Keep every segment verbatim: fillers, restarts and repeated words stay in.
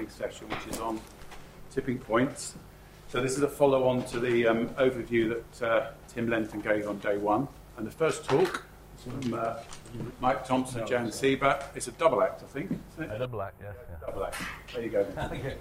morning's session, which is on tipping points. So this is a follow-on to the um, overview that uh, Tim Lenton gave on day one. And the first talk is from uh, Mike Thompson and Jan Sieber. It's a double act, I think, isn't it? A double act, yes. Yeah. Double act. There you go. Thank you.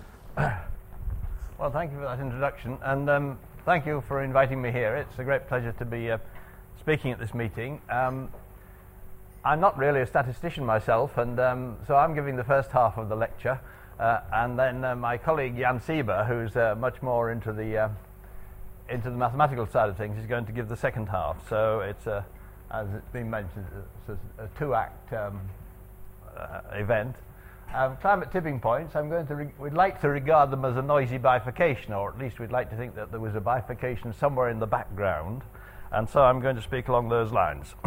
Well, thank you for that introduction, and um, thank you for inviting me here. It's a great pleasure to be uh, speaking at this meeting. Um, I'm not really a statistician myself, and um, so I'm giving the first half of the lecture, uh, and then uh, my colleague Jan Sieber, who's uh, much more into the uh, into the mathematical side of things, is going to give the second half. So it's, a, as it's been mentioned, it's a, a two-act um, uh, event. Um, climate tipping points, I'm going to re- we'd like to regard them as a noisy bifurcation, or at least we'd like to think that there was a bifurcation somewhere in the background, and so I'm going to speak along those lines.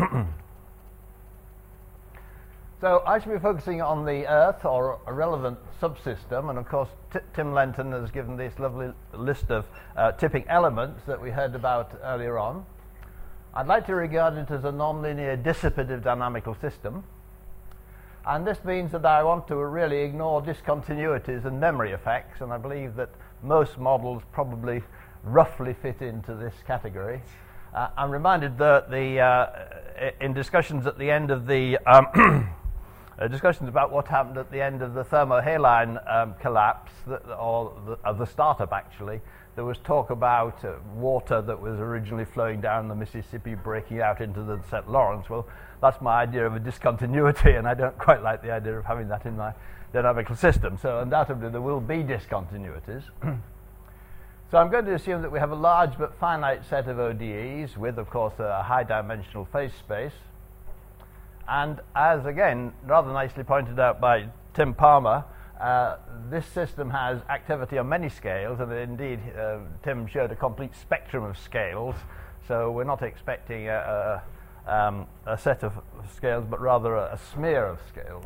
So I shall be focusing on the Earth, or a relevant subsystem, and of course T- Tim Lenton has given this lovely list of uh, tipping elements that we heard about earlier on. I'd like to regard it as a nonlinear dissipative dynamical system, and this means that I want to really ignore discontinuities and memory effects, and I believe that most models probably roughly fit into this category. Uh, I'm reminded that the uh, in discussions at the end of the um, Uh, discussions about what happened at the end of the thermohaline um, collapse, that, or the, uh, the startup actually, there was talk about uh, water that was originally flowing down the Mississippi breaking out into the Saint Lawrence. Well, that's my idea of a discontinuity, and I don't quite like the idea of having that in my dynamical system. So undoubtedly there will be discontinuities. So I'm going to assume that we have a large but finite set of O D Es with, of course, a high dimensional phase space. And as, again, rather nicely pointed out by Tim Palmer, uh, this system has activity on many scales, and indeed uh, Tim showed a complete spectrum of scales, so we're not expecting a, a, um, a set of scales, but rather a, a smear of scales.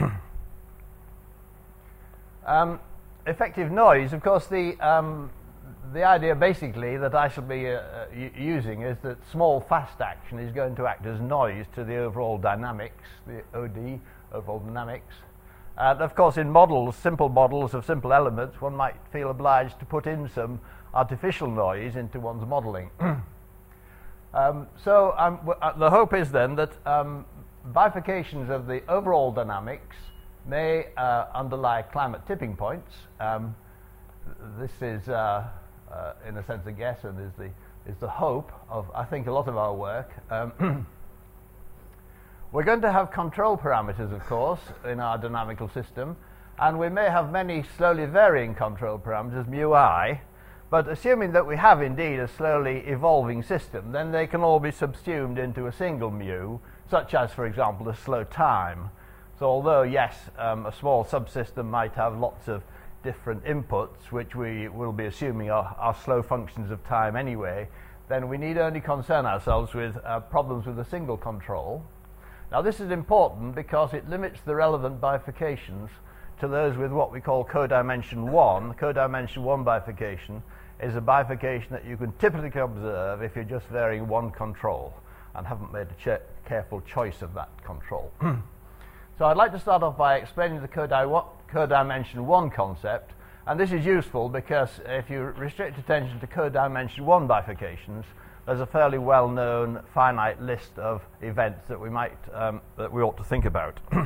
um, effective noise, of course, the um, The idea basically that I shall be uh, uh, using is that small fast action is going to act as noise to the overall dynamics, the O D, overall dynamics. And of course in models, simple models of simple elements, one might feel obliged to put in some artificial noise into one's modeling. um, so um, w- uh, the hope is then that um, bifurcations of the overall dynamics may uh, underlie climate tipping points. Um, this is uh, Uh, in a sense, a guess, and is the is the hope of, I think, a lot of our work. Um, we're going to have control parameters, of course, in our dynamical system, and we may have many slowly varying control parameters, mu I, but assuming that we have indeed a slowly evolving system, then they can all be subsumed into a single mu, such as, for example, a slow time. So although, yes, um, a small subsystem might have lots of different inputs, which we will be assuming are, are slow functions of time anyway, then we need only concern ourselves with uh, problems with a single control. Now this is important because it limits the relevant bifurcations to those with what we call codimension one. Codimension one bifurcation is a bifurcation that you can typically observe if you're just varying one control and haven't made a ch- careful choice of that control. So I'd like to start off by explaining the codi- codimension one concept, and this is useful because if you restrict attention to codimension one bifurcations, there's a fairly well-known finite list of events that we might um, that we ought to think about. uh,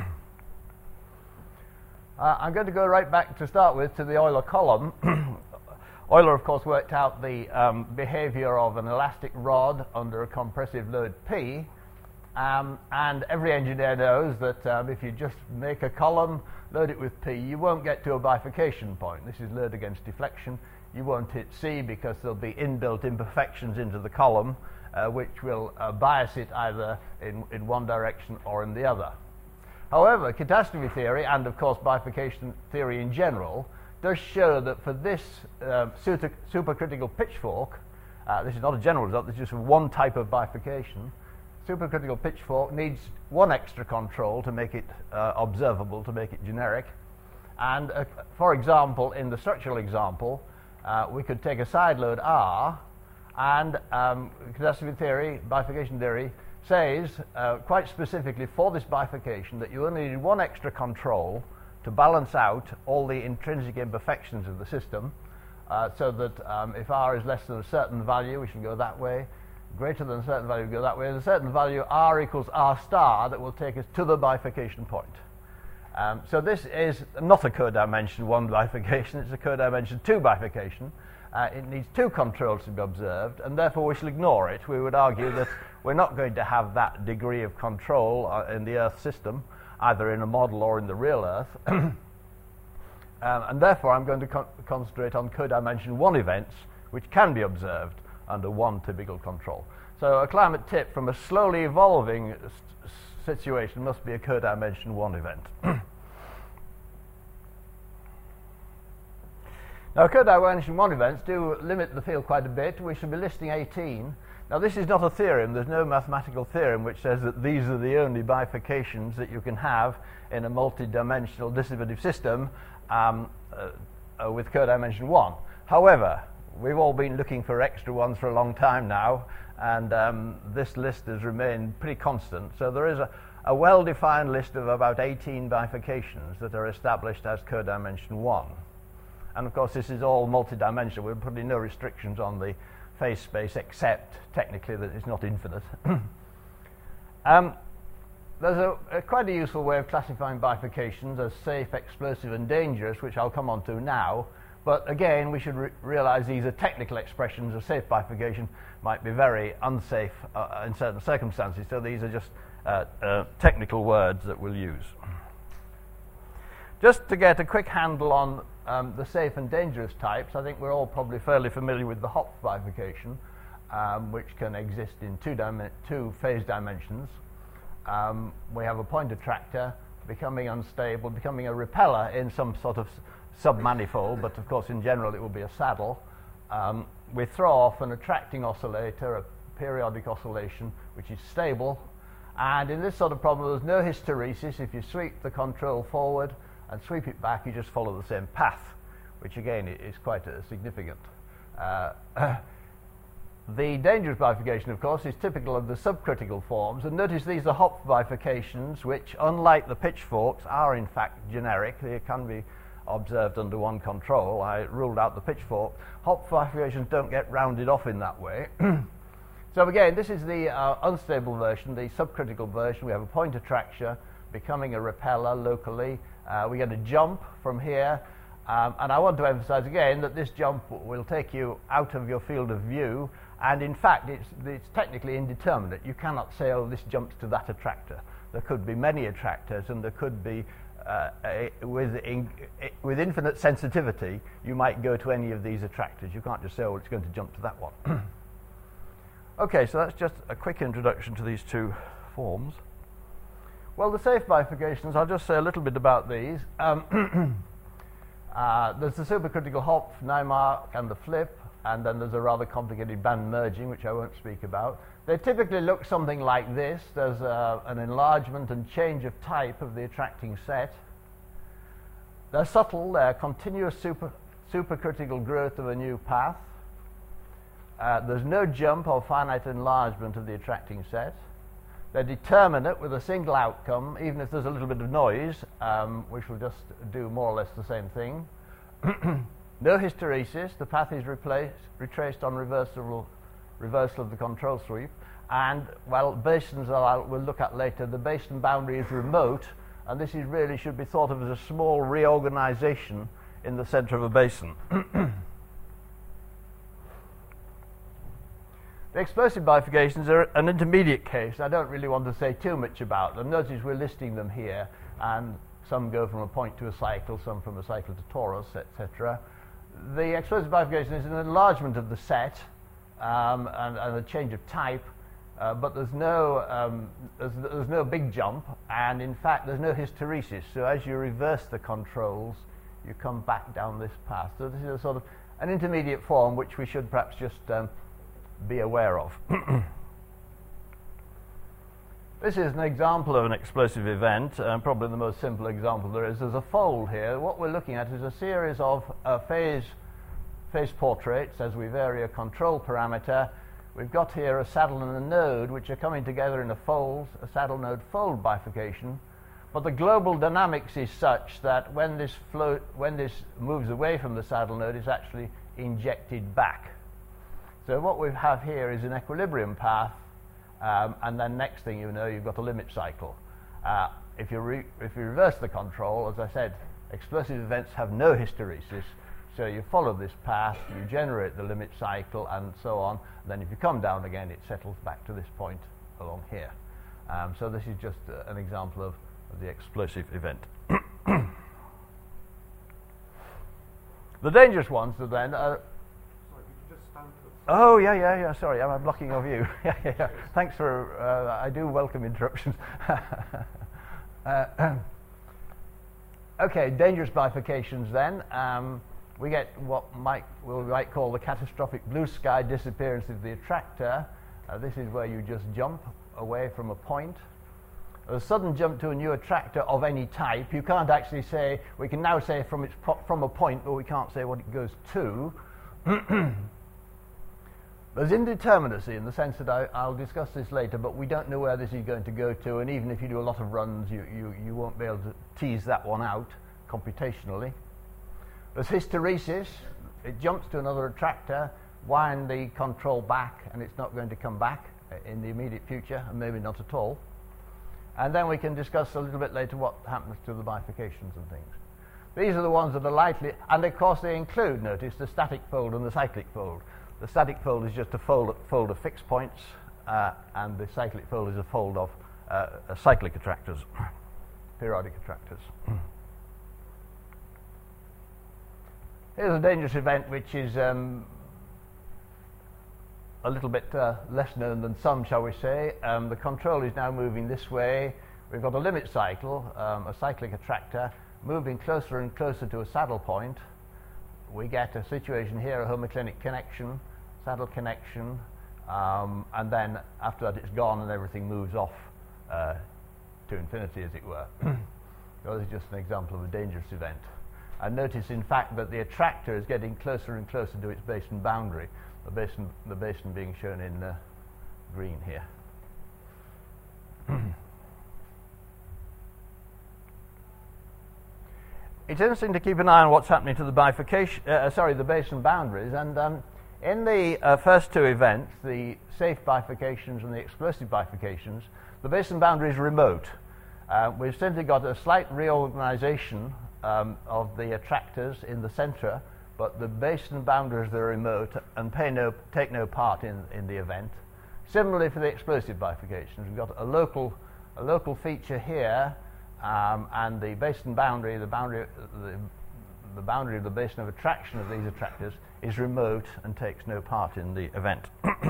I'm going to go right back to start with to the Euler column. Euler, of course, worked out the um, behavior of an elastic rod under a compressive load P. Um, and every engineer knows that um, if you just make a column, load it with P, you won't get to a bifurcation point. This is load against deflection. You won't hit C because there'll be inbuilt imperfections into the column, uh, which will uh, bias it either in, in one direction or in the other. However, catastrophe theory, and of course bifurcation theory in general, does show that for this uh, super, supercritical pitchfork, uh, this is not a general result, this is just one type of bifurcation, supercritical pitchfork needs one extra control to make it uh, observable, to make it generic. And uh, for example, in the structural example, uh, we could take a side load R, and um, catastrophe theory, bifurcation theory, says uh, quite specifically for this bifurcation that you only need one extra control to balance out all the intrinsic imperfections of the system, uh, so that um, if r is less than a certain value, we should go that way. Greater than a certain value, we go that way. And a certain value, r equals r star, that will take us to the bifurcation point. Um, so this is not a codimension one bifurcation, it's a codimension two bifurcation. Uh, it needs two controls to be observed, and therefore we shall ignore it. We would argue that we're not going to have that degree of control uh, in the Earth system, either in a model or in the real Earth. um, and therefore I'm going to con concentrate on codimension one events, which can be observed under one typical control. So a climate tip from a slowly evolving situation must be a codimension one event. Now, codimension one events do limit the field quite a bit. We should be listing eighteen. Now, this is not a theorem. There's no mathematical theorem which says that these are the only bifurcations that you can have in a multi-dimensional distributive system um, uh, uh, with codimension one. However, we've all been looking for extra ones for a long time now, and um, this list has remained pretty constant. So there is a, a well-defined list of about eighteen bifurcations that are established as codimension one. And of course, this is all multi-dimensional. We're putting no restrictions on the phase space, except technically that it's not infinite. um, there's a, a quite a useful way of classifying bifurcations as safe, explosive, and dangerous, which I'll come on to now. But again, we should re realize these are technical expressions. A safe bifurcation might be very unsafe uh, in certain circumstances. So these are just uh, uh, technical words that we'll use. Just to get a quick handle on um, the safe and dangerous types, I think we're all probably fairly familiar with the Hopf bifurcation, um, which can exist in two, two phase dimensions. Um, we have a point attractor becoming unstable, becoming a repeller in some sort of submanifold, but of course in general it will be a saddle. Um, we throw off an attracting oscillator, a periodic oscillation, which is stable. And in this sort of problem, there's no hysteresis. If you sweep the control forward and sweep it back, you just follow the same path, which again is quite uh, significant. Uh, the dangerous bifurcation, of course, is typical of the subcritical forms. And notice these are Hopf bifurcations, which, unlike the pitchforks, are in fact generic. They can be observed under one control. I ruled out the pitchfork. Hopf bifurcations don't get rounded off in that way. So again, this is the uh, unstable version, the subcritical version. We have a point attractor becoming a repeller locally. Uh, we get a jump from here. Um, and I want to emphasize again that this jump will take you out of your field of view. And in fact, it's, it's technically indeterminate. You cannot say, oh, this jumps to that attractor. There could be many attractors, and there could be Uh, a, with, in, a, with infinite sensitivity, you might go to any of these attractors. You can't just say, oh, it's going to jump to that one. Okay, so that's just a quick introduction to these two forms. Well, the safe bifurcations, I'll just say a little bit about these. Um, uh, there's the supercritical Hopf, Naimark, and the flip, and then there's a rather complicated band merging, which I won't speak about. They typically look something like this. There's uh, an enlargement and change of type of the attracting set. They're subtle. They're continuous super, supercritical growth of a new path. Uh, there's no jump or finite enlargement of the attracting set. They're determinate with a single outcome, even if there's a little bit of noise, um, which will just do more or less the same thing. No hysteresis. The path is replaced, retraced on reversible reversal of the control sweep, and well, basins are, we'll look at later. The basin boundary is remote, and this is really should be thought of as a small reorganization in the center of a basin. The explosive bifurcations are an intermediate case. I don't really want to say too much about them. Notice we're listing them here, and some go from a point to a cycle, some from a cycle to torus, et cetera. The explosive bifurcation is an enlargement of the set, Um, and, and a change of type, uh, but there's no um, there's, there's no big jump, and in fact there's no hysteresis. So as you reverse the controls, you come back down this path. So this is a sort of an intermediate form which we should perhaps just um, be aware of. This is an example of an explosive event, uh, probably the most simple example there is. There's a fold here. What we're looking at is a series of uh, phase phase portraits as we vary a control parameter. We've got here a saddle and a node which are coming together in a fold, a saddle node fold bifurcation. but the global dynamics is such that when this flow, when this moves away from the saddle node, it's actually injected back. So what we have here is an equilibrium path, um, and then next thing you know, you've got a limit cycle. Uh, if you re if you reverse the control, as I said, explosive events have no hysteresis. So you follow this path, you generate the limit cycle, and so on. And then if you come down again, it settles back to this point along here. Um, so this is just uh, an example of, of the explosive event. The dangerous ones are then are... Sorry, could you just stand for... Oh, yeah, yeah, yeah, sorry, I'm blocking of you. yeah, yeah, yeah. Thanks for... Uh, I do welcome interruptions. uh, okay, dangerous bifurcations then. Um, we get what might, we might call the catastrophic blue sky disappearance of the attractor. Uh, this is where you just jump away from a point. A sudden jump to a new attractor of any type. You can't actually say, we can now say from, its po from a point, but we can't say what it goes to. There's indeterminacy in the sense that I, I'll discuss this later, but we don't know where this is going to go to, and even if you do a lot of runs, you, you, you won't be able to tease that one out computationally. There's hysteresis. It jumps to another attractor, wind the control back, and it's not going to come back in the immediate future, and maybe not at all. And then we can discuss a little bit later what happens to the bifurcations and things. These are the ones that are likely, and of course they include, notice, the static fold and the cyclic fold. The static fold is just a fold, fold of fixed points, uh, and the cyclic fold is a fold of uh, uh, cyclic attractors, periodic attractors. Here's a dangerous event which is um, a little bit uh, less known than some, shall we say. Um, the control is now moving this way. We've got a limit cycle, um, a cyclic attractor, moving closer and closer to a saddle point. We get a situation here, a homoclinic connection, saddle connection, um, and then after that it's gone and everything moves off uh, to infinity, as it were. So this is just an example of a dangerous event. And notice, in fact, that the attractor is getting closer and closer to its basin boundary, the basin, the basin being shown in uh, green here. It's interesting to keep an eye on what's happening to the bifurcation, uh, sorry, the basin boundaries. And um, in the uh, first two events, the safe bifurcations and the explosive bifurcations, the basin boundary is remote. Uh, we've simply got a slight reorganization um, of the attractors in the center, but the basin boundaries are remote and pay no, take no part in, in the event. Similarly for the explosive bifurcations, we've got a local, a local feature here, um, and the basin boundary, the boundary, the, the boundary of the basin of attraction of these attractors is remote and takes no part in the event.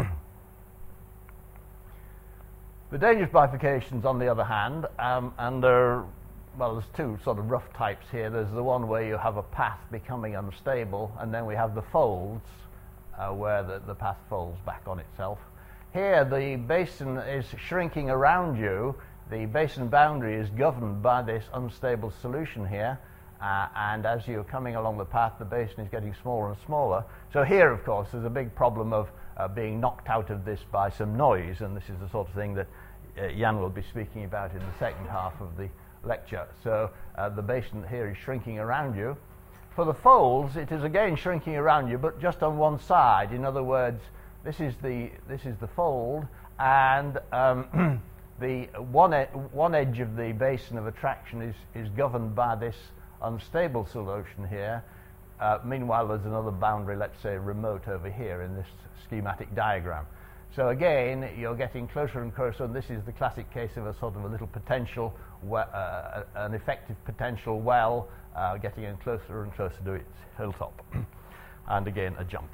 The dangerous bifurcations, on the other hand, um, and there, well, there's two sort of rough types here. There's the one where you have a path becoming unstable, and then we have the folds, uh, where the, the path folds back on itself. Here, the basin is shrinking around you. The basin boundary is governed by this unstable solution here, uh, and as you're coming along the path, the basin is getting smaller and smaller. So here, of course, there's a big problem of uh, being knocked out of this by some noise, and this is the sort of thing that uh, Jan will be speaking about in the second half of the lecture. So uh, the basin here is shrinking around you. For the folds, it is again shrinking around you, but just on one side. In other words, this is the this is the fold, and um, the one e one edge of the basin of attraction is is governed by this unstable solution here. Uh, meanwhile, there's another boundary, let's say remote, over here in this schematic diagram. So again, you're getting closer and closer, and this is the classic case of a sort of a little potential, uh, an effective potential well, uh, getting in closer and closer to its hilltop. And again, a jump.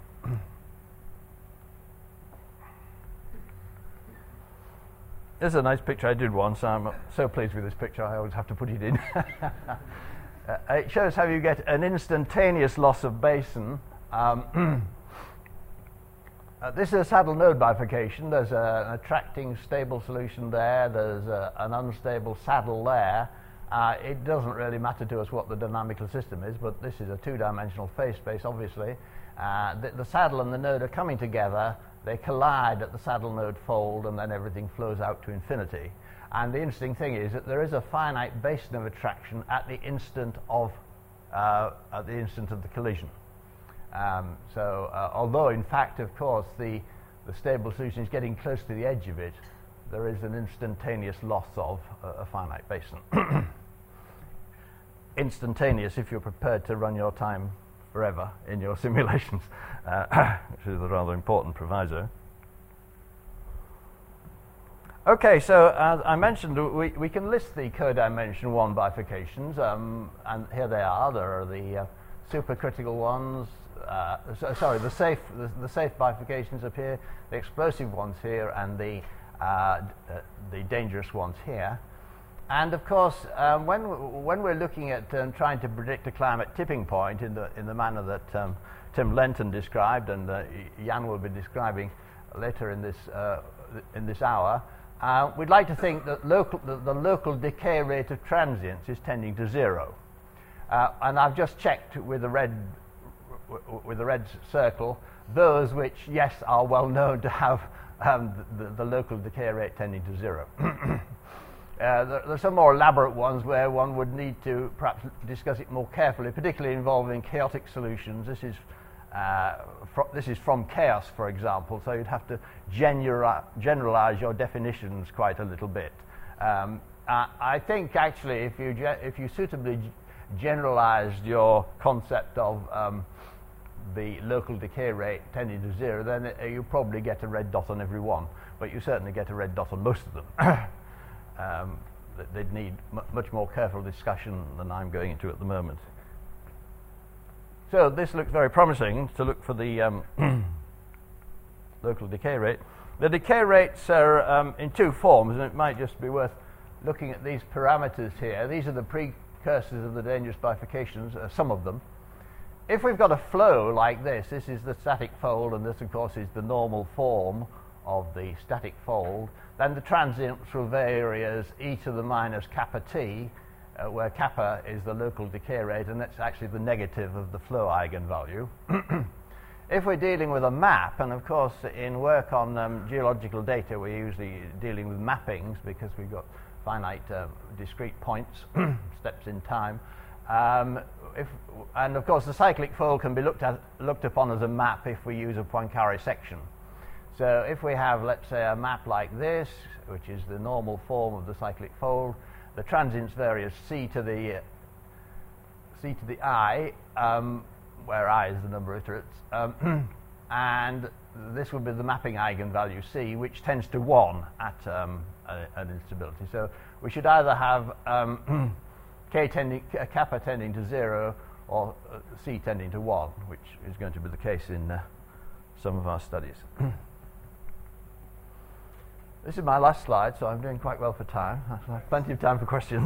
This is a nice picture I did once. I'm so pleased with this picture, I always have to put it in. uh, it shows how you get an instantaneous loss of basin. Um, Uh, this is a saddle node bifurcation. There's a, an attracting stable solution there. There's a, an unstable saddle there. Uh, it doesn't really matter to us what the dynamical system is, but this is a two-dimensional phase space, obviously. Uh, the, the saddle and the node are coming together. They collide at the saddle node fold, and then everything flows out to infinity. And the interesting thing is that there is a finite basin of attraction at the instant of uh, at the instant of the collision. Um, so, uh, although in fact, of course, the the stable solution is getting close to the edge of it, there is an instantaneous loss of a, a finite basin. Instantaneous if you're prepared to run your time forever in your simulations, uh, which is a rather important proviso. Okay, so as I mentioned, we, we can list the codimension one bifurcations, um, and here they are. There are the uh, supercritical ones, uh, so, sorry, the safe the, the safe bifurcations up here, the explosive ones here, and the uh, d- uh, the dangerous ones here. And of course, um, when w- when we're looking at um, trying to predict a climate tipping point in the in the manner that um, Tim Lenton described, and uh, Jan will be describing later in this uh, in this hour. Uh, we'd like to think that local, the, the local decay rate of transients is tending to zero. Uh, and I've just checked with the red w- with the red circle those which, yes, are well known to have um, the, the local decay rate tending to zero. uh, there, there are some more elaborate ones where one would need to perhaps discuss it more carefully, particularly involving chaotic solutions. This is Uh, fr- this is from chaos, for example, so you'd have to genera- generalize your definitions quite a little bit. Um, uh, I think actually if you ge- if you suitably g- generalized your concept of um, the local decay rate tending to zero, then it, you probably get a red dot on every one, but you certainly get a red dot on most of them. um, they'd need m- much more careful discussion than I'm going into at the moment. So this looks very promising to look for the um, local decay rate. The decay rates are um, in two forms, and it might just be worth looking at these parameters here. These are the precursors of the dangerous bifurcations, uh, some of them. If we've got a flow like this, this is the static fold, and this, of course, is the normal form of the static fold, then the transients will vary as e to the minus kappa t, Uh, where kappa is the local decay rate, and that's actually the negative of the flow eigenvalue. If we're dealing with a map, and of course in work on um, geological data we're usually dealing with mappings because we've got finite uh, discrete points, steps in time, um, if, and of course the cyclic fold can be looked at looked upon as a map if we use a Poincaré section. So if we have, let's say, a map like this, which is the normal form of the cyclic fold, the transients vary as c to the uh, c to the I, um, where I is the number of iterates, um, and this would be the mapping eigenvalue c, which tends to one at um, a, an instability. So we should either have um, k tending, uh, kappa tending to zero, or uh, c tending to one, which is going to be the case in uh, some of our studies. This is my last slide, so I'm doing quite well for time. I have plenty of time for questions.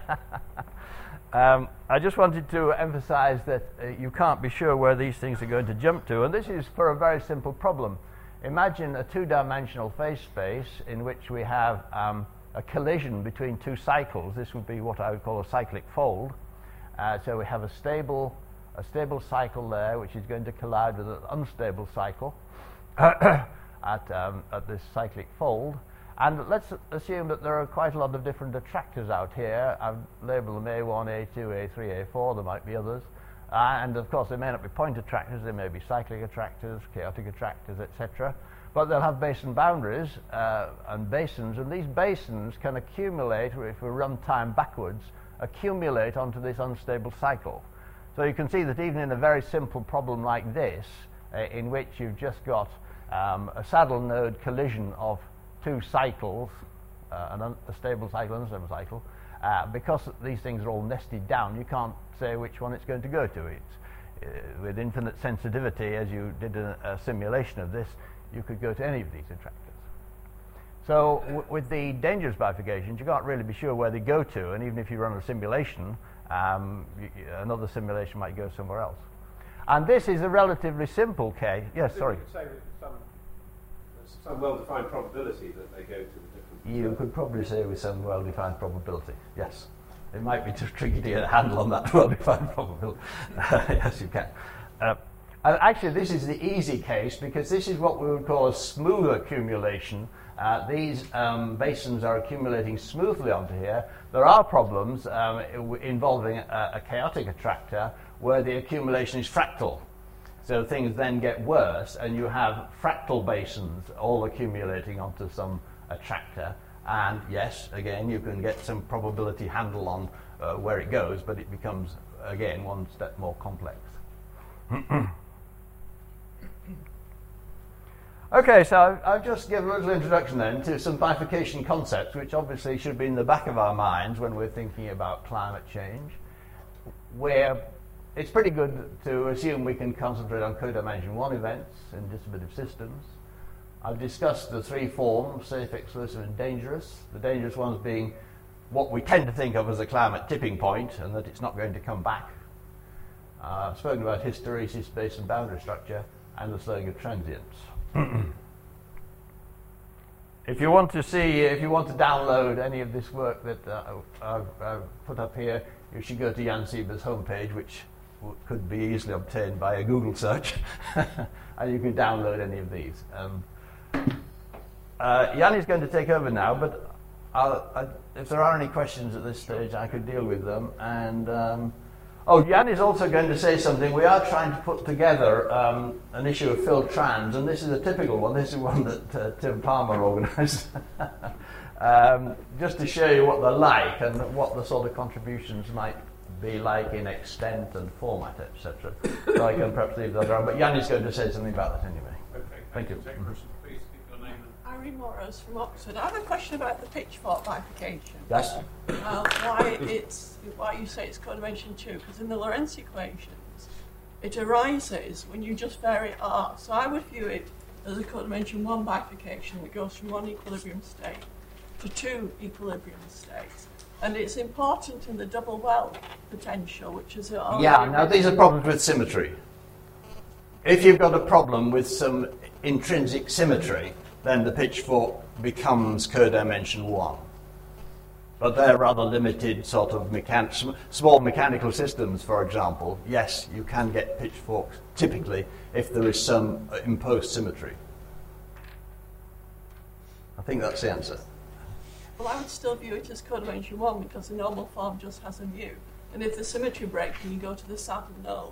um, I just wanted to emphasize that uh, you can't be sure where these things are going to jump to, and this is for a very simple problem. Imagine a two-dimensional phase space in which we have um, a collision between two cycles. This would be what I would call a cyclic fold. Uh, so we have a stable, a stable cycle there, which is going to collide with an unstable cycle at, um, at this cyclic fold. And let's assume that there are quite a lot of different attractors out here. I've labeled them A one, A two, A three, A four. There might be others. Uh, and of course, they may not be point attractors. They may be cyclic attractors, chaotic attractors, et cetera. But they'll have basin boundaries uh, and basins. And these basins can accumulate, if we run time backwards, accumulate onto this unstable cycle. So you can see that even in a very simple problem like this, uh, in which you've just got Um, a saddle node collision of two cycles, uh, an un- a stable cycle and an unstable cycle, uh, because these things are all nested down, you can't say which one it's going to go to. It's, uh, with infinite sensitivity, as you did a, a simulation of this, you could go to any of these attractors. So w- with the dangerous bifurcations, you can't really be sure where they go to, and even if you run a simulation, um, y- y- another simulation might go somewhere else. And this is a relatively simple case. Yes, sorry. You could say with some, there's some well-defined probability that they go to the different... You could probably say with some well-defined probability, yes. It might be just tricky to get a handle on that well-defined probability. Yes, you can. Uh, and actually, this is the easy case, because this is what we would call a smooth accumulation Uh, these um, basins are accumulating smoothly onto here. There are problems um, involving a, a chaotic attractor where the accumulation is fractal. So things then get worse, and you have fractal basins all accumulating onto some attractor. And yes, again, you can get some probability handle on uh, where it goes, but it becomes, again, one step more complex. Okay, so I've, I've just given a little introduction then to some bifurcation concepts, which obviously should be in the back of our minds when we're thinking about climate change, where it's pretty good to assume we can concentrate on codimension one events in distributive systems. I've discussed the three forms, safe, exclusive, and dangerous. The dangerous ones being what we tend to think of as a climate tipping point, and that it's not going to come back. Uh, I've spoken about hysteresis, space and boundary structure, and the slowing of transients. If you want to see, if you want to download any of this work that uh, I've, I've put up here, you should go to Jan Sieber's homepage, which w- could be easily obtained by a Google search, and you can download any of these. Um, uh, Jan is going to take over now, but I'll, I, if there are any questions at this stage, I could deal with them. And um, oh, Jan is also going to say something. We are trying to put together um, an issue of Phil Trans, and this is a typical one. This is one that uh, Tim Palmer organised, um, just to show you what they're like and what the sort of contributions might be like in extent and format, et cetera. So I can perhaps leave that around. But Jan is going to say something about that anyway. Okay, thank, thank you. you. Question, please, give your name and Irene Morris from Oxford. I have a question about the pitchfork bifurcation. Yes. Uh, why it's why you say it's codimension two? Because in the Lorentz equations, it arises when you just vary R. So I would view it as a codimension one bifurcation that goes from one equilibrium state to two equilibrium states, and it's important in the double well potential, which is yeah. Now these are problems with symmetry. If you've got a problem with some intrinsic symmetry, then the pitchfork becomes codimension one. But they're rather limited sort of mechan- sm- small mechanical systems, for example. Yes, you can get pitchforks typically if there is some uh, imposed symmetry. I think that's the answer. Well, I would still view it as codimension one because the normal form just has a mu. And if the symmetry breaks, then you go to the saddle node.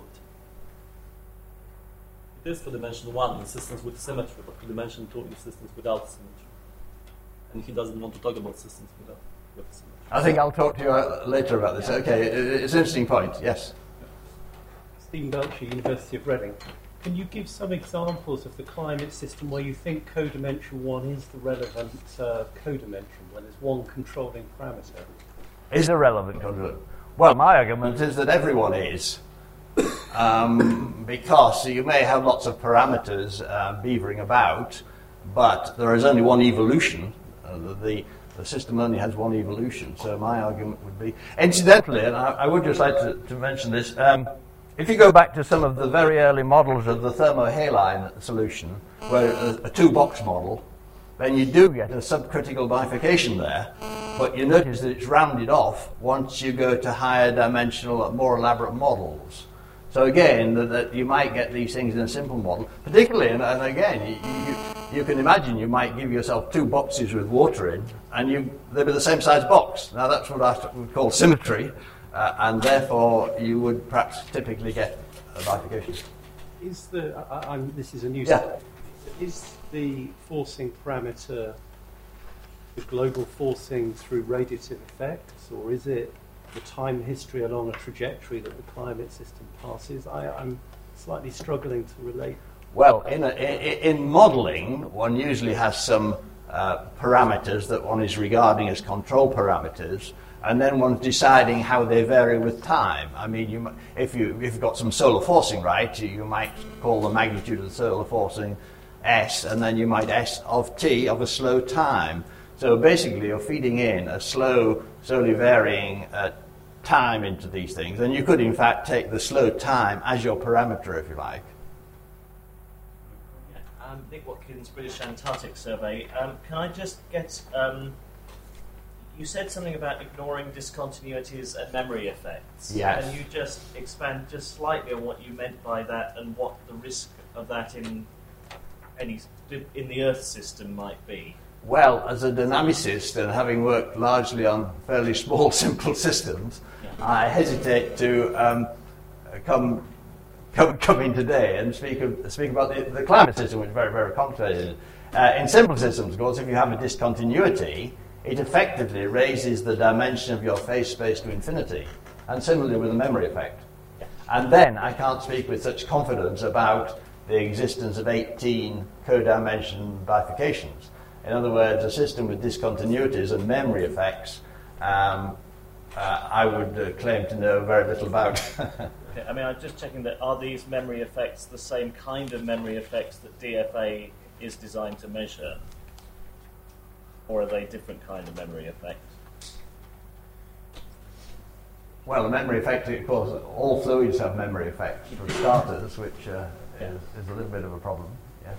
It is for dimension one in systems with symmetry, but for dimension two in systems without symmetry. And he doesn't want to talk about systems without with symmetry. I think I'll talk to you uh, later about this. Okay, it's an interesting point, yes. Stephen Belcher, University of Reading. Can you give some examples of the climate system where you think codimension one is the relevant uh, codimension, when there's one controlling parameter? Is a relevant control? Well, my argument is that everyone is. Um, because you may have lots of parameters uh, beavering about, but there is only one evolution. Uh, the, the system only has one evolution. So my argument would be, incidentally, and I, I would just like to, to mention this, um, if you go back to some of the very early models of the thermohaline solution, where a, a two-box model, then you do get a subcritical bifurcation there, but you notice that it's rounded off once you go to higher dimensional, more elaborate models. So again, that, that you might get these things in a simple model, particularly, and, and again, you, you, you can imagine you might give yourself two boxes with water in, and you, they'd be the same size box. Now that's what I would call symmetry, uh, and therefore you would perhaps typically get a bifurcation. Is the, I, I'm, this is a new Yeah. step. Is the forcing parameter the global forcing through radiative effects, or is it the time history along a trajectory that the climate system passes? I, I'm slightly struggling to relate. Well, in, a, in, in modelling, one usually has some uh, parameters that one is regarding as control parameters, and then one's deciding how they vary with time. I mean, you, if, you, if you've got some solar forcing, right, you, you might call the magnitude of the solar forcing S, and then you might S of t of a slow time. So basically, you're feeding in a slow, slowly varying uh, time into these things, and you could, in fact, take the slow time as your parameter, if you like. Yeah. Um, Nick Watkins, British Antarctic Survey. Um, can I just get... Um, you said something about ignoring discontinuities and memory effects. Yes. Can you just expand just slightly on what you meant by that and what the risk of that in any in the Earth system might be? Well, as a dynamicist and having worked largely on fairly small, simple systems, yeah. I hesitate to um, come, come come in today and speak of, speak about the, the climate system, which is very, very complicated. Uh, in simple systems, of course, if you have a discontinuity, it effectively raises the dimension of your phase space to infinity, and similarly with the memory effect. Yeah. And then I can't speak with such confidence about the existence of eighteen co-dimension bifurcations. In other words, a system with discontinuities and memory effects, um, uh, I would uh, claim to know very little about. Okay, I mean, I'm just checking that are these memory effects the same kind of memory effects that D F A is designed to measure? Or are they different kind of memory effects? Well, the memory effect, of course, all fluids have memory effects for starters, which uh, yeah. is, is a little bit of a problem. Yes.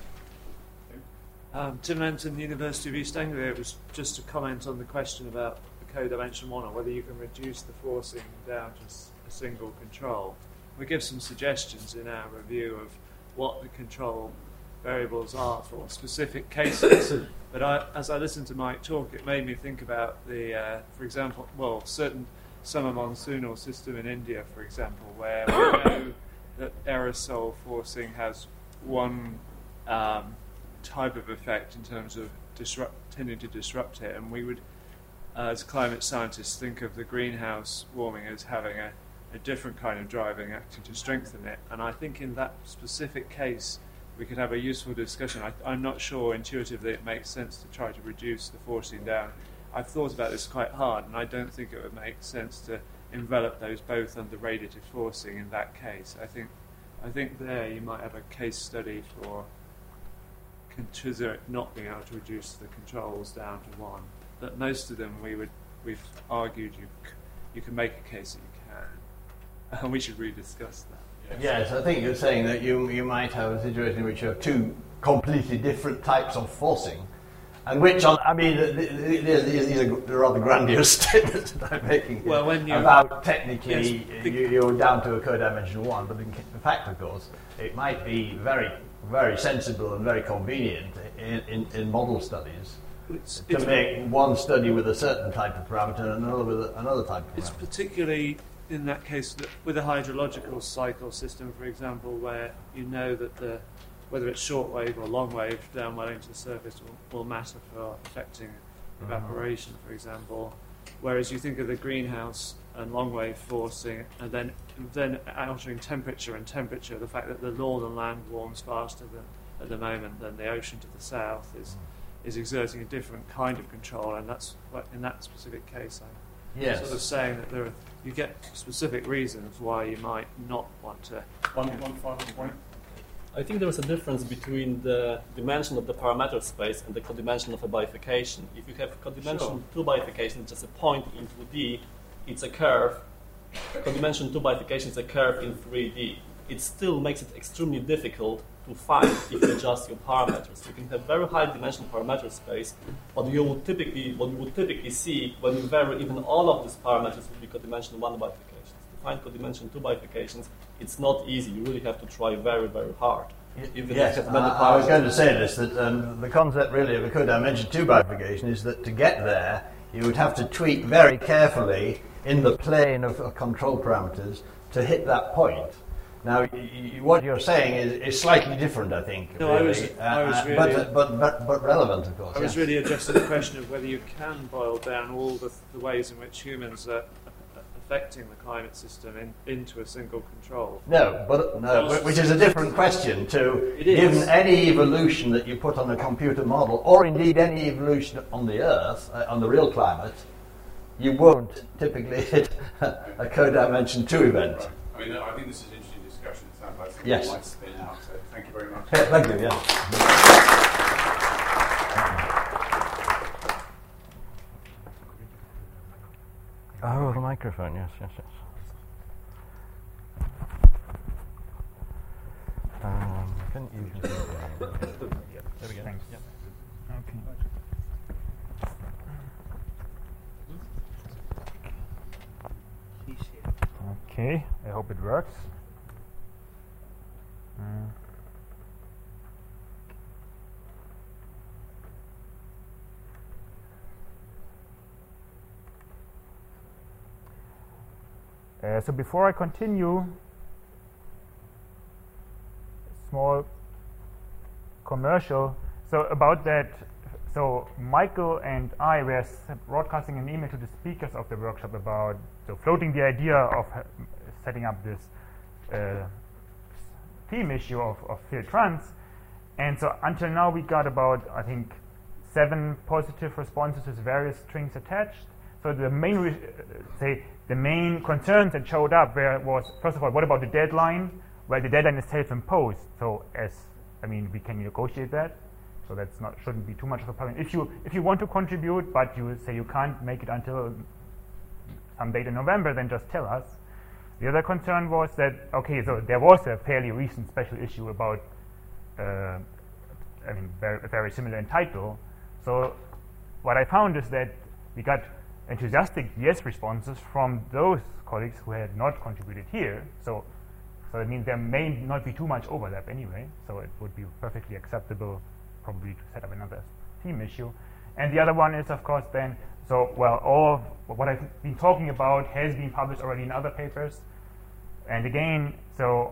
Um, Tim Lenton, University of East Anglia. It was just a comment on the question about the co-dimension one, or whether you can reduce the forcing down to s- a single control. We give some suggestions in our review of what the control variables are for specific cases. But I, as I listened to Mike talk, it made me think about the, uh, for example, well, certain summer monsoonal system in India, for example, where we know that aerosol forcing has one um, type of effect in terms of disrupt, tending to disrupt it, and we would, uh, as climate scientists, think of the greenhouse warming as having a, a different kind of driving acting to strengthen it. And I think in that specific case, we could have a useful discussion. I, I'm not sure intuitively it makes sense to try to reduce the forcing down. I've thought about this quite hard, and I don't think it would make sense to envelop those both under radiative forcing in that case. I think, I think there you might have a case study for consider it not being able to reduce the controls down to one. But most of them, we would, we've argued you, c- you can make a case that you can, and we should rediscuss that. Yes, I think you're saying that you you might have a situation in which you have two completely different types of forcing, and which, on, I mean, these, these are rather grandiose statements that I'm making well, when you about technically yes, the, you, you're down to a co-dimensional one, but in fact, of course, it might be very, very sensible and very convenient in, in, in model studies it's, to it's, make one study with a certain type of parameter and another with a, another type of parameter. It's particularly in that case that with a hydrological cycle system, for example, where you know that the whether it's short wave or long wave downwelling to the surface will, will matter for affecting evaporation, for example. Whereas you think of the greenhouse and long wave forcing, and then then altering temperature and temperature, the fact that the northern land warms faster than at the moment than the ocean to the south is is exerting a different kind of control, and that's what, in that specific case I'm yes. sort of saying that there are, you get specific reasons why you might not want to. One, one final point. I think there is a difference between the dimension of the parameter space and the codimension of a bifurcation. If you have codimension Sure. two bifurcation, just a point in two D, it's a curve. Codimension two bifurcation is a curve in three D. It still makes it extremely difficult to find if you adjust your parameters. You can have very high dimensional parameter space, but you would typically, what you would typically see when you vary even all of these parameters would be codimension one bifurcations. To find codimension two bifurcations, it's not easy. You really have to try very, very hard. Even Yes, if I, I was going to say this, that um, the concept really of a codimension two bifurcation is that to get there, you would have to tweak very carefully in the plane of, of control parameters to hit that point. Now, y- y- what you're saying is, is slightly different, I think. No, I really. was- Uh, I was uh, really- but, but, but, but relevant, of course. I was yes. really addressing the question of whether you can boil down all the, the ways in which humans are affecting the climate system in, into a single control. No, but no, wh- which is a different question to It is. given any evolution that you put on a computer model, or indeed any evolution on the Earth, uh, on the real climate, you won't typically hit a codimension two event. Right. I mean, I think this is an interesting discussion. It sounds like something Yes. you might spin out. So thank you very much. Yeah, thank you, yeah. Oh, the microphone, yes, yes, yes. Um, can you can do that? There we go. Thanks. Yep. Okay. Okay, I hope it works. Uh, Uh, so before I continue, small commercial. So about that, so Michael and I were broadcasting an email to the speakers of the workshop about, so floating the idea of uh, setting up this uh, theme issue of, of field trans. And so until now we got about, I think, seven positive responses with various strings attached. So the main, re- uh, say, the main concerns that showed up were was, first of all, what about the deadline? Well, the deadline is self-imposed. So as, I mean, we can negotiate that. So that's not, shouldn't be too much of a problem. If you, if you want to contribute, but you say you can't make it until some date in November, then just tell us. The other concern was that, okay, so there was a fairly recent special issue about, uh, I mean, very, very similar in title. So what I found is that we got enthusiastic yes responses from those colleagues who had not contributed here. So, so that means there may not be too much overlap anyway. So it would be perfectly acceptable probably to set up another theme issue. And the other one is, of course, then, so, well, all of what I've been talking about has been published already in other papers. And again, so,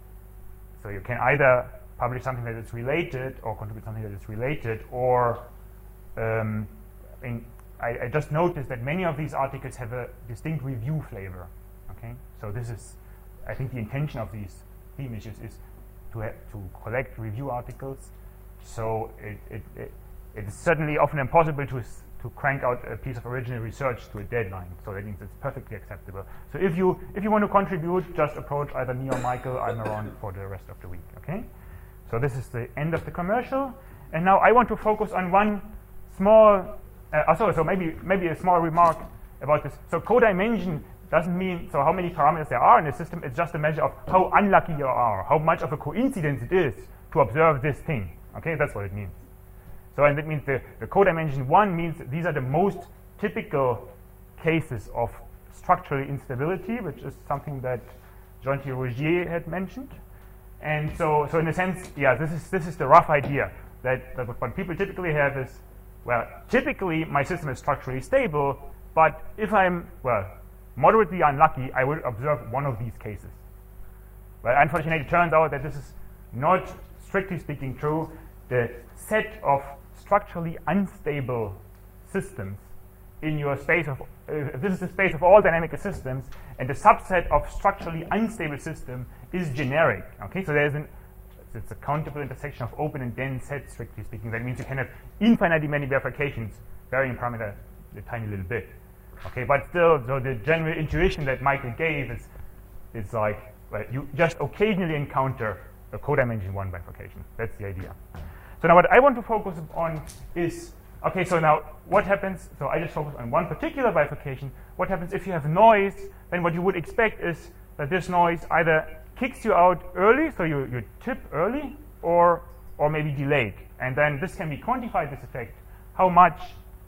so you can either publish something that is related or contribute something that is related, or um, I, mean, I, I just noticed that many of these articles have a distinct review flavor. Okay, so this is, I think, the intention of these theme issues is to ha- to collect review articles. So it, it, it it's certainly often impossible to s- to crank out a piece of original research to a deadline. So that means it's perfectly acceptable. So if you if you want to contribute, just approach either me or Michael. I'm around for the rest of the week. Okay. So this is the end of the commercial, and now I want to focus on one small. Uh, so so maybe maybe a small remark about this. So codimension doesn't mean so how many parameters there are in the system. It's just a measure of how unlucky you are, how much of a coincidence it is to observe this thing. Okay, that's what it means. So, and that means the, the codimension one means that these are the most typical cases of structural instability, which is something that Jean-Thierry Rogier had mentioned. And so, so in a sense, yeah, this is this is the rough idea that, that what people typically have is, well, typically my system is structurally stable, but if I'm, well, moderately unlucky, I will observe one of these cases. Well, unfortunately, it turns out that this is not, strictly speaking, true. The set of structurally unstable systems in your space of, uh, this is the space of all dynamic systems, and the subset of structurally unstable system is generic. Okay, so there's an, it's a countable intersection of open and dense sets, strictly speaking. That means you can have infinitely many bifurcations, varying parameter a tiny little bit. Okay, but still, so the general intuition that Michael gave is, is like, well, you just occasionally encounter a codimension one bifurcation. That's the idea. So now what I want to focus on is, okay, so now what happens, so I just focus on one particular bifurcation. What happens if you have noise? Then what you would expect is that this noise either kicks you out early, so you, you tip early, or, or maybe delayed. And then this can be quantified, this effect. How much,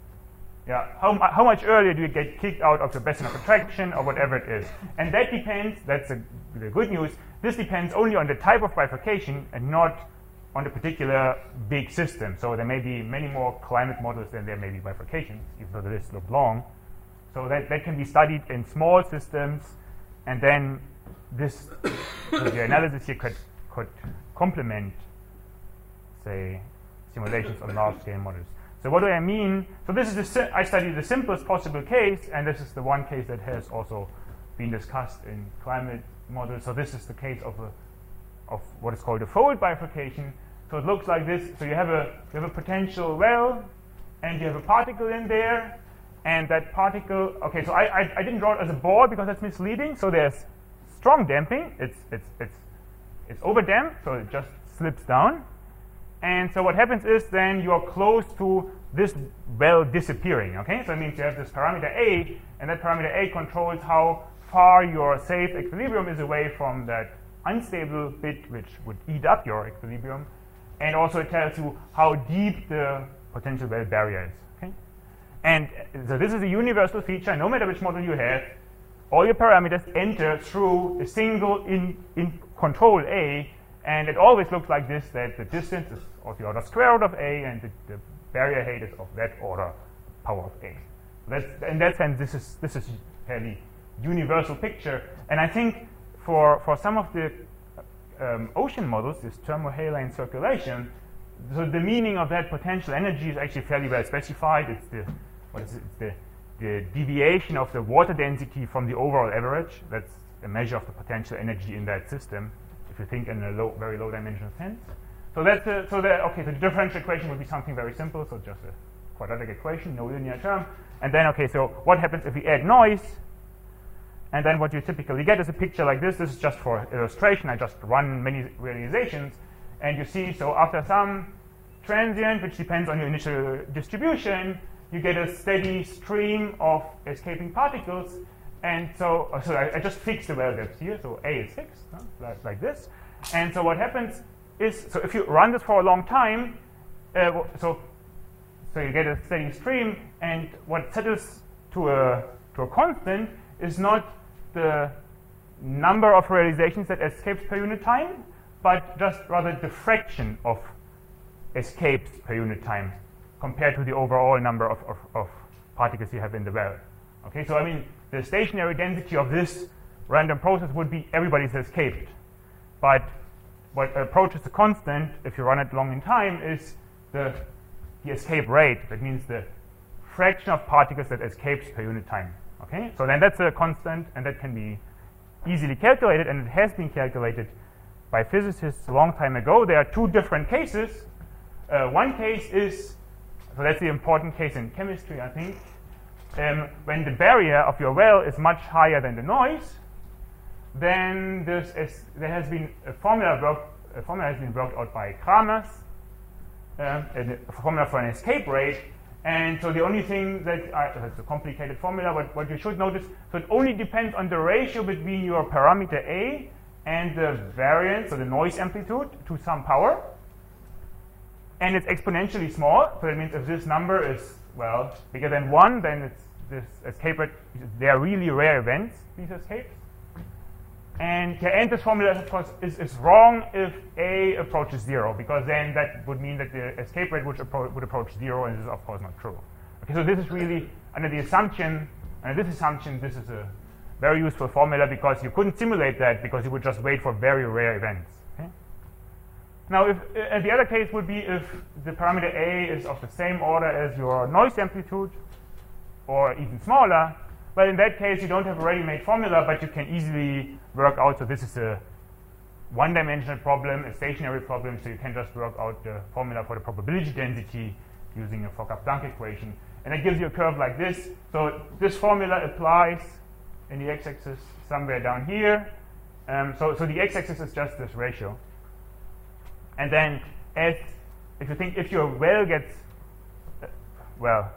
yeah, how, how much earlier do you get kicked out of the basin of attraction, or whatever it is? And that depends, that's a, the good news, this depends only on the type of bifurcation and not on the particular big system. So there may be many more climate models than there may be bifurcations, even though the list looks long. So that, that can be studied in small systems, and then this, so the analysis here could, could complement, say, simulations on large-scale models. So what do I mean? So this is the si- I studied the simplest possible case, and this is the one case that has also been discussed in climate models. So this is the case of a of what is called a fold bifurcation. So it looks like this. So you have a you have a potential well, and you have a particle in there, and that particle. Okay, so I I, I didn't draw it as a ball because that's misleading. So there's strong damping. It's it's it's it's over damped, so it just slips down. And so what happens is then you are close to this well disappearing. Okay, so it means you have this parameter A, and that parameter A controls how far your safe equilibrium is away from that unstable bit which would eat up your equilibrium, and also it tells you how deep the potential well barrier is. Okay, and so this is a universal feature. No matter which model you have, all your parameters enter through a single in in control A, and it always looks like this: that the distance is of the order square root of A, and the, the barrier height is of that order power of A. So that's, in that sense, this is this is fairly universal picture. And I think for, for some of the um, ocean models, this thermohaline circulation, so the meaning of that potential energy is actually fairly well specified. It's the, what is it? It's the, the deviation of the water density from the overall average. That's a measure of the potential energy in that system, if you think in a low, very low dimensional sense. So that's a, so that okay. So the differential equation would be something very simple. So just a quadratic equation, no linear term. And then okay. So what happens if we add noise? And then what you typically get is a picture like this. This is just for illustration. I just run many realizations, and you see. So after some transient, which depends on your initial distribution, you get a steady stream of escaping particles. And so, so I, I just fixed the well depth here. So A is fixed, huh? like, like this. And so what happens is, so if you run this for a long time, uh, so so you get a steady stream, and what settles to a to a constant is not the number of realizations that escapes per unit time, but just rather the fraction of escapes per unit time compared to the overall number of, of, of particles you have in the well. Okay, so I mean, the stationary density of this random process would be everybody's escaped. But what approaches the constant, if you run it long in time, is the, the escape rate. That means the fraction of particles that escapes per unit time. Okay, so then that's a constant, and that can be easily calculated, and it has been calculated by physicists a long time ago. There are two different cases. Uh, one case is, so that's the important case in chemistry, I think, um, when the barrier of your well is much higher than the noise, then there's a, there has been a formula worked, a formula has been worked out by Kramers, um, a formula for an escape rate. And so the only thing that, I, that's a complicated formula, but what you should notice, so it only depends on the ratio between your parameter A and the variance, so the noise amplitude, to some power. And it's exponentially small, so that means if this number is, well, bigger than one, then it's this escape rate, they are really rare events, these escapes. And, yeah, and this formula, of course, is, is wrong if A approaches zero, because then that would mean that the escape rate would, appro would approach zero, and this is, of course, not true. Okay, so this is really, under the assumption, under this assumption, this is a very useful formula, because you couldn't simulate that, because you would just wait for very rare events. Okay? Now, if, uh, the other case would be if the parameter A is of the same order as your noise amplitude, or even smaller. Well, in that case, you don't have a ready-made formula, but you can easily work out. So this is a one-dimensional problem, a stationary problem, so you can just work out the formula for the probability density using a Fokker-Planck equation. And it gives you a curve like this. So this formula applies in the x-axis somewhere down here. Um, so, so the x-axis is just this ratio. And then as, if you think if your well gets, uh, well,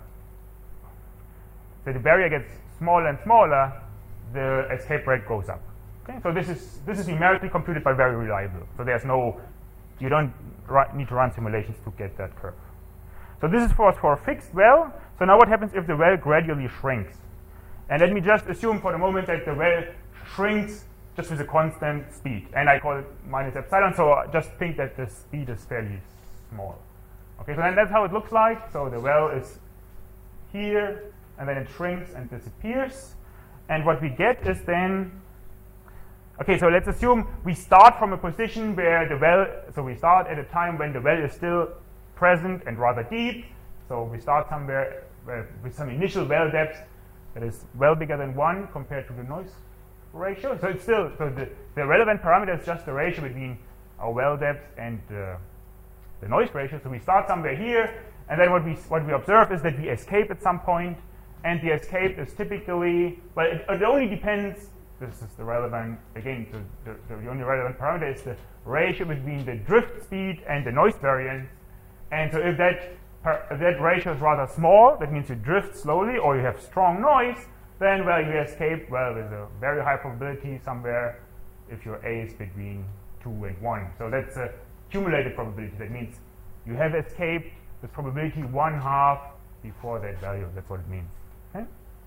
so the barrier gets smaller and smaller, the escape rate goes up. Okay, so this is this is numerically computed but very reliable. So there's no, you don't need to run simulations to get that curve. So this is for for a fixed well. So now what happens if the well gradually shrinks? And let me just assume for the moment that the well shrinks just with a constant speed, and I call it minus epsilon. So just think that the speed is fairly small. Okay, so then that's how it looks like. So the well is here, and then it shrinks and disappears. And what we get is then, okay, so let's assume we start from a position where the well, so we start at a time when the well is still present and rather deep. So we start somewhere where, with some initial well depth that is well bigger than one compared to the noise ratio. So it's still, so the, the relevant parameter is just the ratio between our well depth and uh, the noise ratio. So we start somewhere here, and then what we, what we observe is that we escape at some point. And the escape is typically, well, it, it only depends, this is the relevant, again, the, the, the only relevant parameter is the ratio between the drift speed and the noise variance. And so if that, if that ratio is rather small, that means you drift slowly or you have strong noise, then, well, you escape, well, with a very high probability somewhere if your A is between two and one. So that's a cumulative probability. That means you have escaped with probability one half before that value. That's what it means. Okay?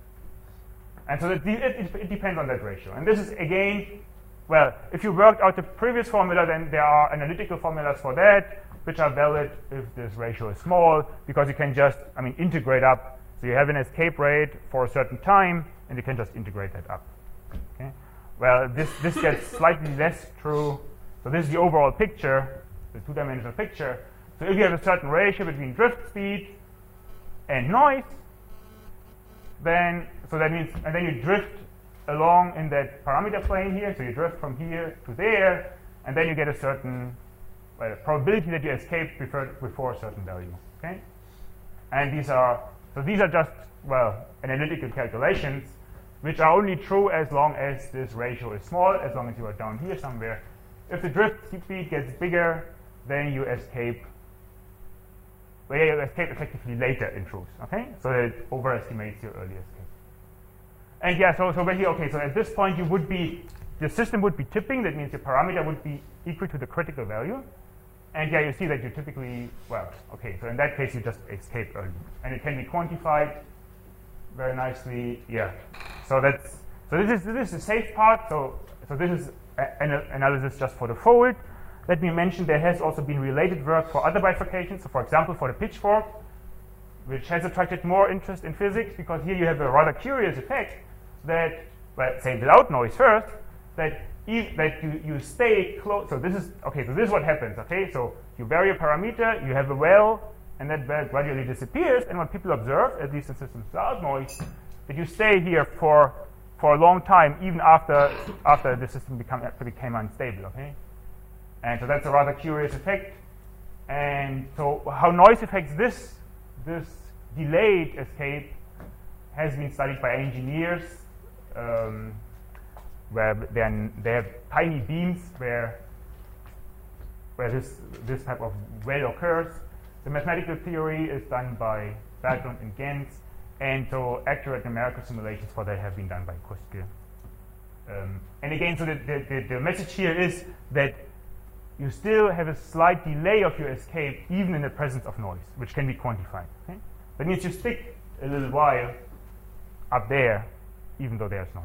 And so it, it, it depends on that ratio. And this is, again, well, if you worked out the previous formula, then there are analytical formulas for that, which are valid if this ratio is small, because you can just, I mean, integrate up. So you have an escape rate for a certain time, and you can just integrate that up. well, this, this gets slightly less true. So this is the overall picture, the two-dimensional picture. So if you have a certain ratio between drift speed and noise, then, so that means, and then you drift along in that parameter plane here, so you drift from here to there, and then you get a certain well, probability that you escape before, before a certain value, okay? And these are, so these are just, well, analytical calculations, which are only true as long as this ratio is small, as long as you are down here somewhere. If the drift speed gets bigger, then you escape, well, you escape effectively later in truth, okay? So that it overestimates your early escape. And yeah, so, so we're here, okay, so at this point you would be, the system would be tipping, that means your parameter would be equal to the critical value. And yeah, you see that you typically, well, okay, so in that case you just escape early. And it can be quantified very nicely, yeah. So that's, so this is, this is the safe part, so, so this is a, an analysis just for the fold. Let me mention there has also been related work for other bifurcations, so for example for the pitchfork, which has attracted more interest in physics, because here you have a rather curious effect that, well, say without noise first, that if, that you, you stay close. So this is, okay, so this is what happens, okay? So you vary a parameter, you have a well, and that well gradually disappears, and what people observe, at least in systems without noise, that you stay here for, for a long time, even after, after the system become, became unstable, okay? And so that's a rather curious effect. And so how noise affects this, this delayed escape has been studied by engineers, um, where then they have tiny beams where where this this type of well occurs. The mathematical theory is done by Berglund and Gens, and so accurate numerical simulations for that have been done by Kuske. Um, and again, so the, the, the, the message here is that you still have a slight delay of your escape even in the presence of noise, which can be quantified. Okay? That means you stick a little while up there, even though there's noise.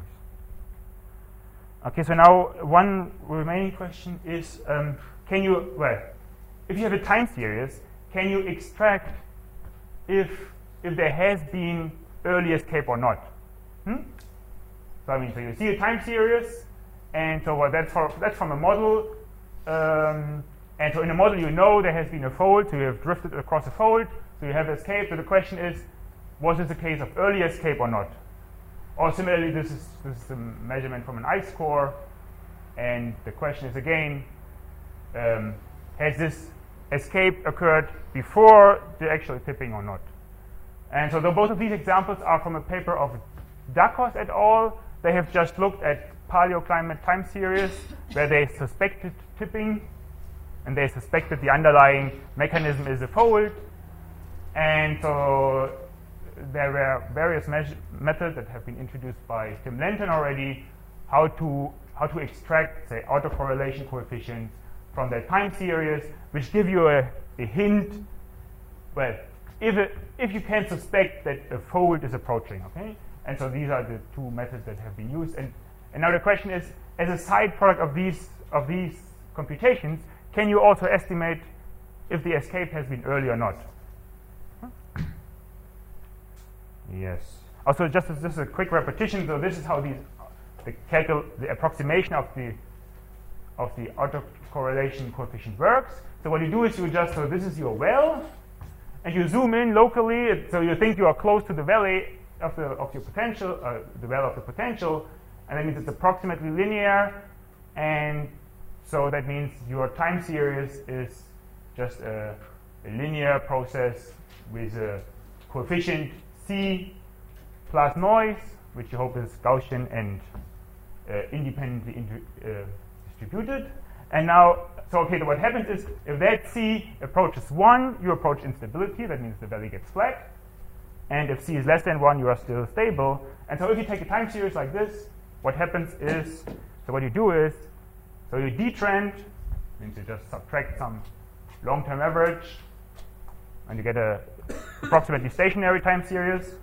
Okay, so now one remaining question is, um, can you, well, if you have a time series, can you extract if, if there has been early escape or not? Hmm? So I mean, so you see a time series, and so well, that's, for, that's from a model, um, and so in a model you know there has been a fold, so you have drifted across a fold, so you have escape, so the question is, was this a case of early escape or not? Or similarly, this is, this is a measurement from an ice core, and the question is again, um, has this escape occurred before the actual tipping or not? And so the, both of these examples are from a paper of Dakos et al. They have just looked at paleoclimate time series where they suspected tipping, and they suspected the underlying mechanism is a fold. And so there were various methods that have been introduced by Tim Lenton already, how to how to extract, say, autocorrelation coefficients from that time series, which give you a, a hint. Well, if it, if you can suspect that a fold is approaching, okay. And so these are the two methods that have been used. And and now the question is, as a side product of these of these computations, can you also estimate if the escape has been early or not? Yes. Also, just as this is a quick repetition, so this is how these, the calcul, the approximation of the of the autocorrelation coefficient works. So what you do is you just, so this is your well, and you zoom in locally, so you think you are close to the valley of the of your potential, uh, the well of the potential, and that means it's approximately linear, and so that means your time series is just a, a linear process with a coefficient C plus noise, which you hope is Gaussian and uh, independently uh, distributed. And now, so okay, so what happens is, if that C approaches one, you approach instability, that means the valley gets flat. And if C is less than one, you are still stable. And so if you take a time series like this, what happens is, so what you do is, so you detrend, means you just subtract some long-term average, and you get a approximately stationary time series,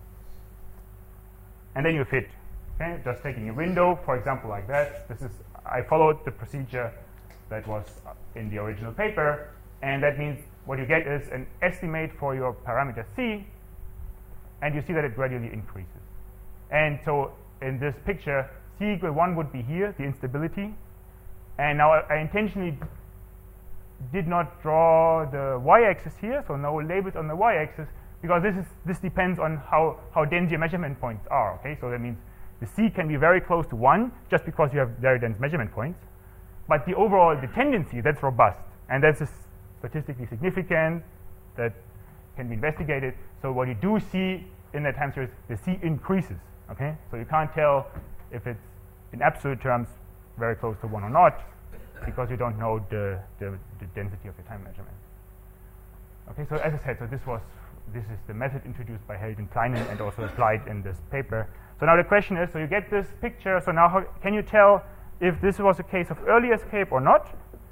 and then you fit. Okay, just taking a window, for example, like that. This is, I followed the procedure that was in the original paper, and that means what you get is an estimate for your parameter C, and you see that it gradually increases. And so in this picture, c equal one would be here, the instability. And now I, I intentionally did not draw the y-axis here, so no labels on the y-axis, because this is this depends on how, how dense your measurement points are. Okay, so that means the c can be very close to one just because you have very dense measurement points. But the overall, the tendency, that's robust, and that's statistically significant, that can be investigated. So what you do see in that time series, the c increases. Okay, so you can't tell if it's in absolute terms very close to one or not, because you don't know the, the, the density of the time measurement. Okay, so as I said, so this was this is the method introduced by Held and Kleinen and also applied in this paper. So now the question is, so you get this picture, so now how can you tell if this was a case of early escape or not?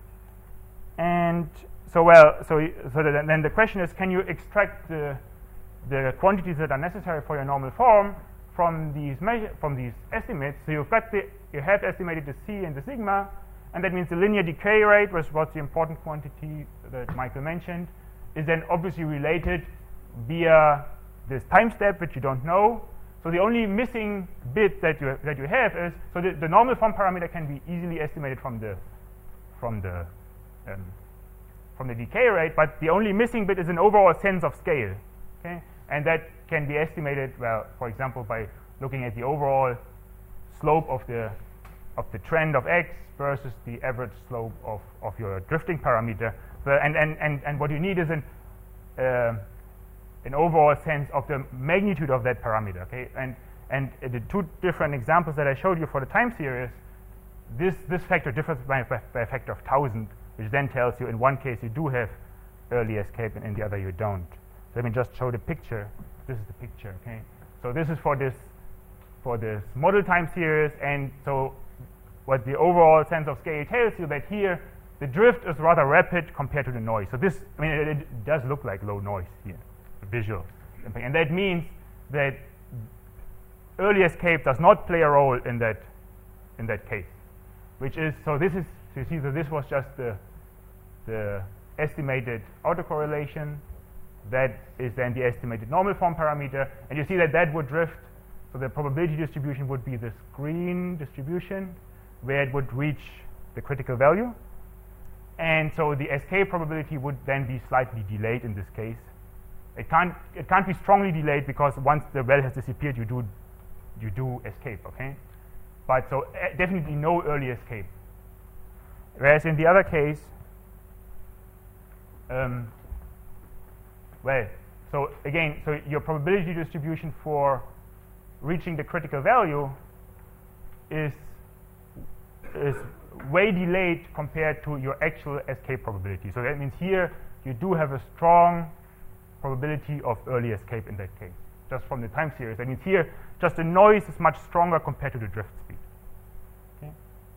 And so well, so y- so that then the question is, can you extract the the quantities that are necessary for your normal form from these measure from these estimates? So you've got the you have estimated the c and the sigma, and that means the linear decay rate, which was the important quantity that Michael mentioned, is then obviously related via this time step, which you don't know. So the only missing bit that you that you have is, so the, the normal form parameter can be easily estimated from the from the um, from the decay rate, but the only missing bit is an overall sense of scale. Okay, and that can be estimated, well, for example, by looking at the overall slope of the of the trend of x versus the average slope of, of your drifting parameter. So, and, and, and, and what you need is an uh, an overall sense of the magnitude of that parameter. Okay, and and uh, the two different examples that I showed you for the time series, this this factor differs by, by, by a factor of thousand, which then tells you in one case you do have early escape and in the other you don't. So let me just show the picture. This is the picture. Okay, so this is for this for this model time series, and so what the overall sense of scale tells you that here the drift is rather rapid compared to the noise. So this, I mean, it, it does look like low noise here, visual, and that means that early escape does not play a role in that in that case, which is, so this is, so you see that this was just the the estimated autocorrelation. That is then the estimated normal form parameter, and you see that that would drift. So the probability distribution would be this green distribution, where it would reach the critical value, and so the escape probability would then be slightly delayed in this case. It can't it can't be strongly delayed, because once the well has disappeared, you do you do escape. Okay, but so uh, definitely no early escape. Whereas in the other case, um, well, so again, so your probability distribution for reaching the critical value is is way delayed compared to your actual escape probability. So that means here you do have a strong probability of early escape in that case, just from the time series. That means here just the noise is much stronger compared to the drift speed. Okay.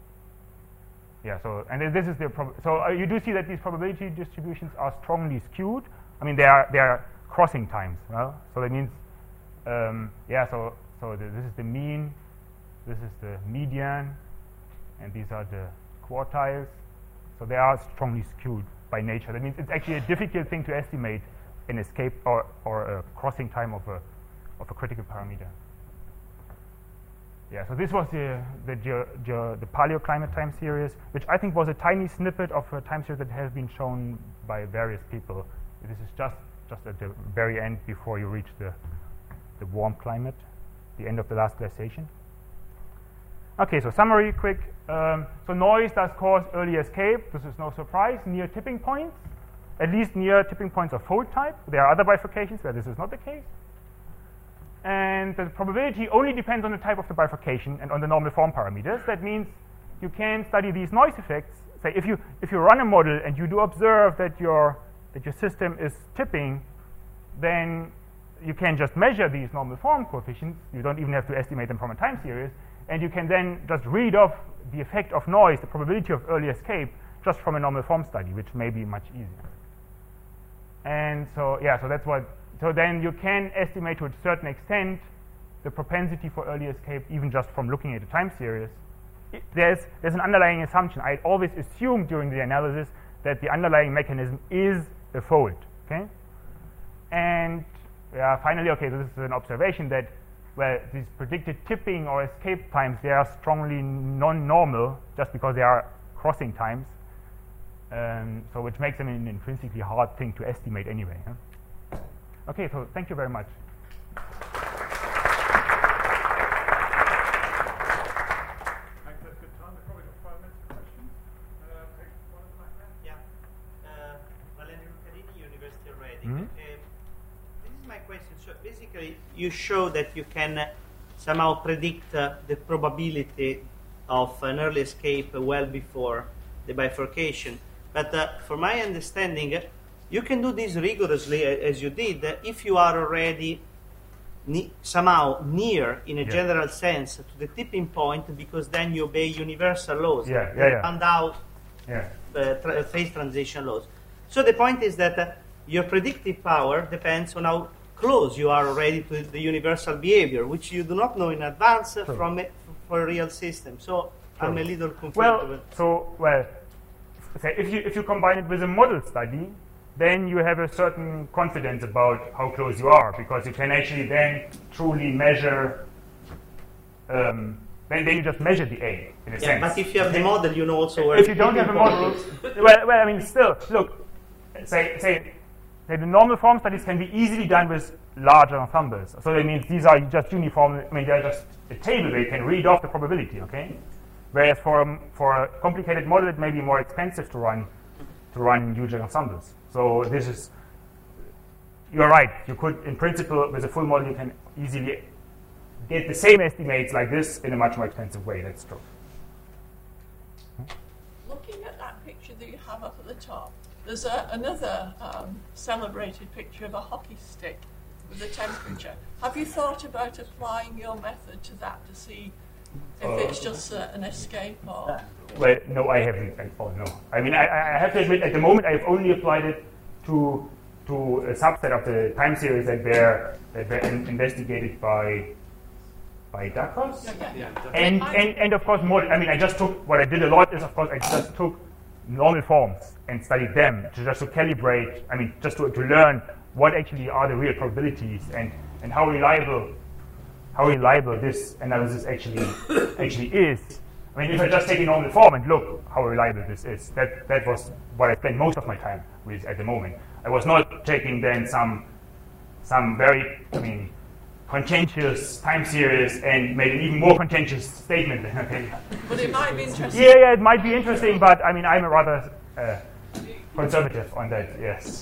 Yeah. So and then this is the prob- so uh, you do see that these probability distributions are strongly skewed. I mean, they are they are crossing times. Well, so that means um, yeah. So so the, this is the mean, this is the median, and these are the quartiles. So they are strongly skewed by nature. That means it's actually a difficult thing to estimate an escape or, or a crossing time of a of a critical parameter. Yeah, so this was the the, ge ge the paleoclimate time series, which I think was a tiny snippet of a time series that has been shown by various people. This is just just at the very end before you reach the the warm climate, the end of the last glaciation. Okay, so summary quick. Um, so noise does cause early escape. This is no surprise. Near tipping points, at least near tipping points of fold type. There are other bifurcations where this is not the case. And the probability only depends on the type of the bifurcation and on the normal form parameters. That means you can study these noise effects. Say if you if you run a model and you do observe that your that your system is tipping, then you can just measure these normal form coefficients. You don't even have to estimate them from a time series. And you can then just read off the effect of noise, the probability of early escape, just from a normal form study, which may be much easier. And so, yeah, so that's what, so then you can estimate to a certain extent the propensity for early escape, even just from looking at a time series. It, there's, there's an underlying assumption. I always assume during the analysis that the underlying mechanism is a fold, okay? And yeah, finally, okay, so this is an observation that well, these predicted tipping or escape times, they are strongly non-normal just because they are crossing times. Um, so which makes them an intrinsically hard thing to estimate anyway. Huh? Okay, so thank you very much. Mm-hmm. Uh, this is my question. So basically, you show that you can uh, somehow predict uh, the probability of an early escape uh, well before the bifurcation. But uh, for my understanding, uh, you can do this rigorously, uh, as you did, uh, if you are already ne somehow near, in a yeah. general sense, to the tipping point, because then you obey universal laws. Yeah, yeah, yeah. And out yeah. uh, tra phase transition laws. So the point is that uh, your predictive power depends on how close you are already to the universal behavior, which you do not know in advance uh, from a, for a real system. So sure. I'm a little confused. Well, so well, say if you if you combine it with a model study, then you have a certain confidence about how close you are, because you can actually then truly measure. Um, then, then you just measure the A in a yeah, sense. But if you have the model, you know also where. If you don't have a model, well, well, I mean, still look. Say say. The normal form studies can be easily done with larger ensembles. So that means these are just uniform, I mean, they're just a table where you can read off the probability, okay? Whereas for, um, for a complicated model, it may be more expensive to run, to run huge ensembles. So this is, you're right, you could, in principle, with a full model, you can easily get the same estimates like this in a much more expensive way, that's true. Looking at that picture that you have up at the top, there's a, another um, celebrated picture of a hockey stick with the temperature. Have you thought about applying your method to that to see if uh, it's just uh, an escape or? Well, no, I haven't. Oh, no. I mean, I, I have to admit, at the moment, I've only applied it to to a subset of the time series that were that were in, investigated by by Dakos. Yeah, yeah, yeah. And, and and of course, more. I mean, I just took what I did a lot is, of course, I just took normal forms and studied them to just to calibrate, I mean, just to, to learn what actually are the real probabilities and, and how reliable how reliable this analysis actually actually is. I mean, if I just take a normal form and look how reliable this is, that, that was what I spent most of my time with at the moment. I was not taking then some some very, I mean, contentious time series and made an even more contentious statement. Okay. But it might be interesting. Yeah, yeah, it might be interesting, but I mean, I'm a rather uh, conservative on that. Yes.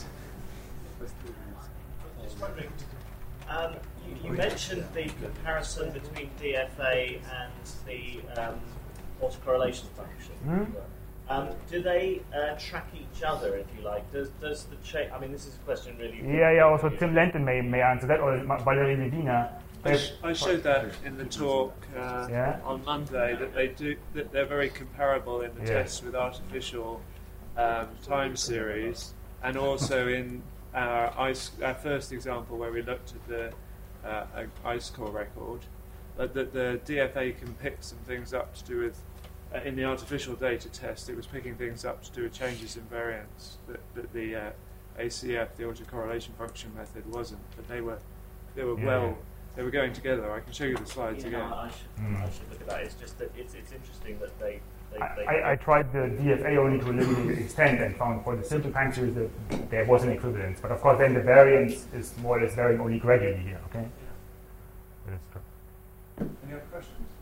Just wondering, um, you, you mentioned the comparison between D F A and the um, autocorrelation function. Mm-hmm. Um, do they uh, track each other, if you like? Does does the change? I mean, this is a question really. Yeah, yeah. Also, Tim Lenton may may answer that, or Valerie Medina. I, sh I showed that in the talk uh, yeah. on Monday that they do that they're very comparable in the yeah. tests with artificial um, time series, and also in our ice our first example where we looked at the uh, ice core record, that the, the D F A can pick some things up to do with. Uh, in the artificial data test, it was picking things up to do with changes in variance that, that the uh, A C F, the autocorrelation function method, wasn't. But they were, they were yeah. well, they were going together. I can show you the slides you again. know, I, should, mm. I should look at that. It's just that it's it's interesting that they. they, I, they I, I tried the D F A only to a limited extent and found for the simple time series that there was an equivalence. But of course, then the variance is more or less varying only gradually here. Okay. That is true. Any other questions?